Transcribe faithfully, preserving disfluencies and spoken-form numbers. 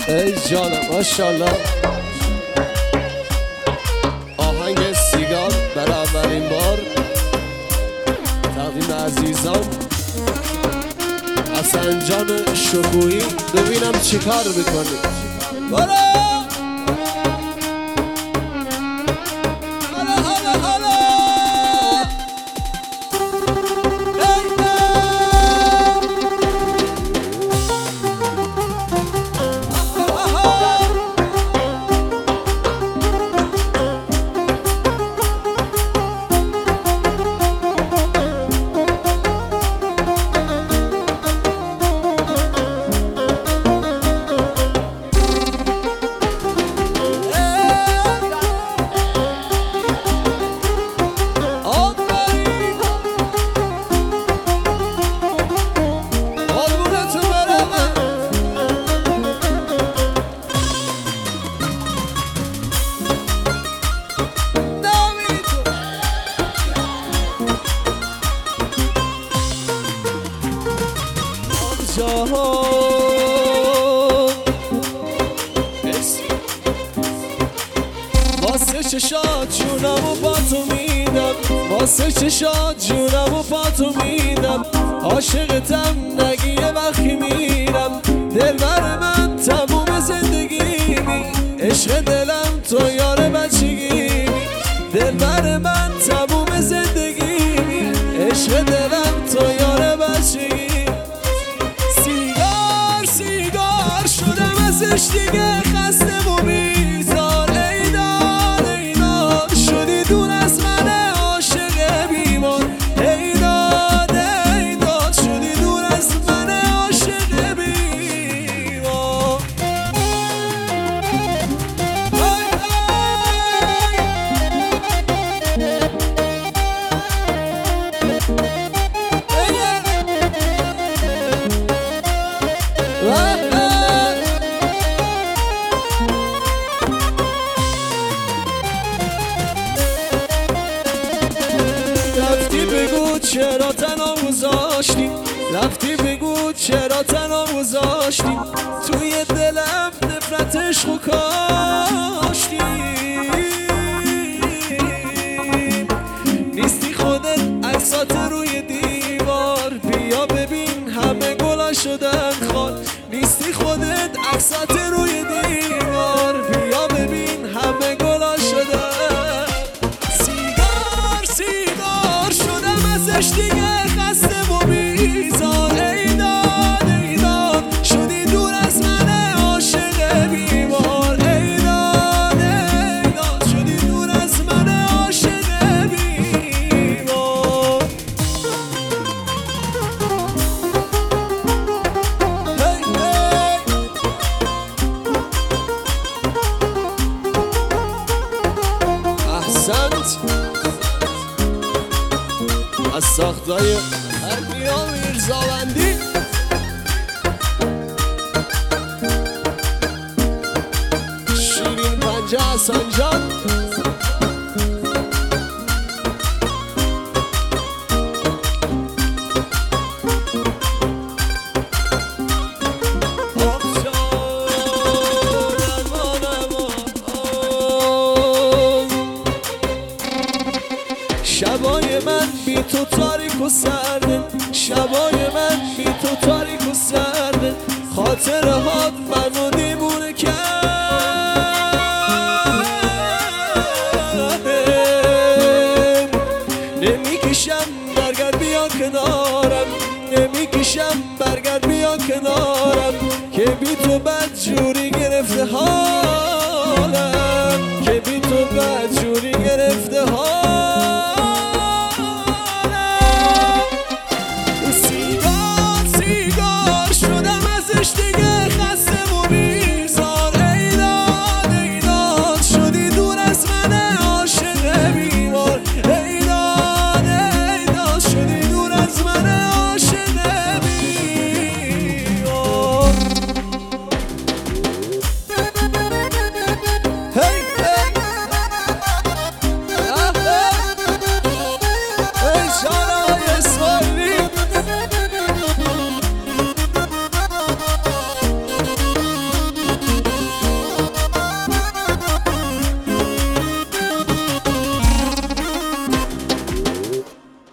ای جانم ماشاءالله. آهنگ سیگار برای اولین بار تقدیم عزیزان حسن جان شکوهی. ببینم چی کار بکنی. برو واسه چشات جونم و پاتو میدم، واسه چشات جونم و پاتو میدم. عاشقتم نگی یه وقتی میرم، دلبر من تموم زندگیمی. عشق دلم تو یار بچگیمی، دلبر من تموم زندگیمی. عشق دلم تو یار بچگیمی. سیگار سیگار شدم ازش دیگه، خسته و بیزار. ای داد ای داد شدی دور از من عاشق بیمار. ای داد ای داد شدی دور از من عاشق بیمار. رفتی بگو چرا تنها گذاشتی، رفتی بگو چرا تنها گذاشتی. توی دلم نفرت عشق کاشتی. نیستی خودت عکسات روی دیوار، بیا ببین همه گلا شدن خار. نیستی خودت عکسات روی دیوار، بیا ببین همه گلا شدن. سیگار سیگار شدم ازش دیگه، خسته و بیزار. ای داد ای داد شدی دور از من عاشق بیمار. ای داد ای داد شدی دور از من عاشق بیمار. هی هی احسنت. از ساختای هرگیا میرزاوندی. شیرین پنجه حسن جان. شبای من بی تو تاریک و سرده، شبای من بی تو تاریک و سرده. خاطره هات منو دیوونه کرده. نمیکشم برگرد بیا کنارم، نمیکشم برگرد بیا کنارم. که بی تو بد جور